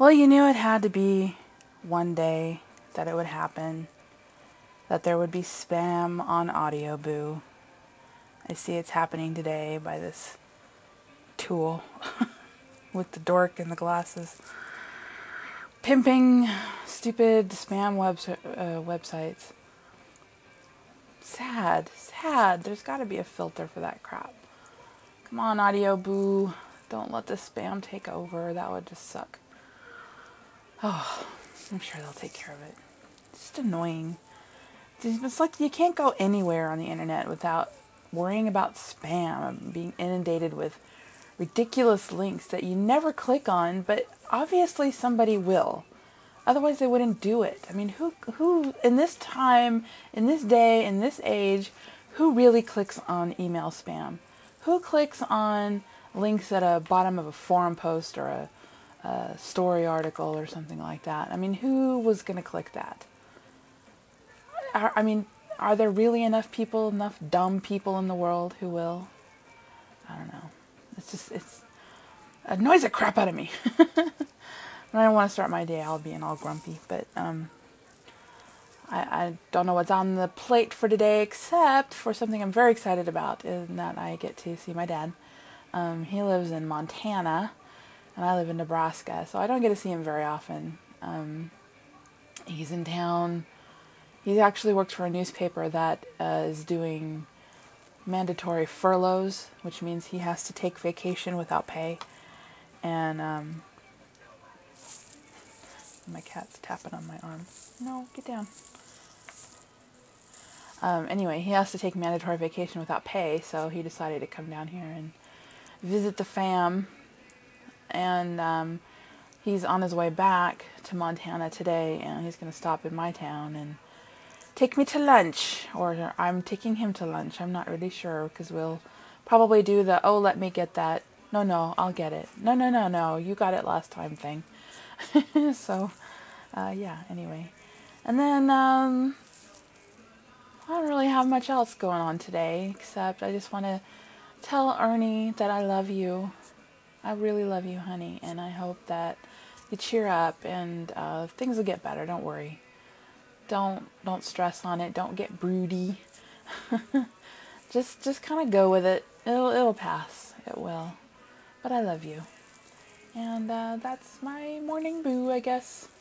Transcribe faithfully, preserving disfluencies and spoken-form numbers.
Well, you knew it had to be one day that it would happen, that there would be spam on Audioboo. I see it's happening today by this tool with the dork and the glasses. Pimping stupid spam webs- uh, websites. Sad, sad. There's got to be a filter for that crap. Come on, Audioboo. Don't let the spam take over. That would just suck. Oh, I'm sure they'll take care of it. It's just annoying. It's like you can't go anywhere on the internet without worrying about spam, being inundated with ridiculous links that you never click on, but obviously somebody will. Otherwise they wouldn't do it. I mean, who who in this time, in this day, in this age, who really clicks on email spam? Who clicks on links at a bottom of a forum post or a, a story article or something like that? I mean, who was going to click that? Are, I mean, are there really enough people, enough dumb people in the world who will? I don't know. It's just, it's, it annoys the crap out of me. When I don't want to start my day, I'll be all grumpy. But um, I, I don't know what's on the plate for today, except for something I'm very excited about, in that I get to see my dad. Um, he lives in Montana, and I live in Nebraska, so I don't get to see him very often. Um, he's in town. He actually works for a newspaper that uh, is doing mandatory furloughs, which means he has to take vacation without pay. And um, my cat's tapping on my arm. No, get down. Um, anyway, he has to take mandatory vacation without pay, so he decided to come down here and visit the fam. And um, he's on his way back to Montana today, and he's going to stop in my town and take me to lunch, or I'm taking him to lunch. I'm not really sure, because we'll probably do the, oh, let me get that. No, no, I'll get it. No, no, no, no, you got it last time thing. So, uh, yeah, anyway. And then, um, I don't really have much else going on today, except I just want to tell Ernie that I love you. I really love you, honey, and I hope that you cheer up and uh, things will get better. Don't worry. Don't don't stress on it. Don't get broody. just just kind of go with it. It'll it'll pass. It will. But I love you. And uh, that's my morning boo, I guess.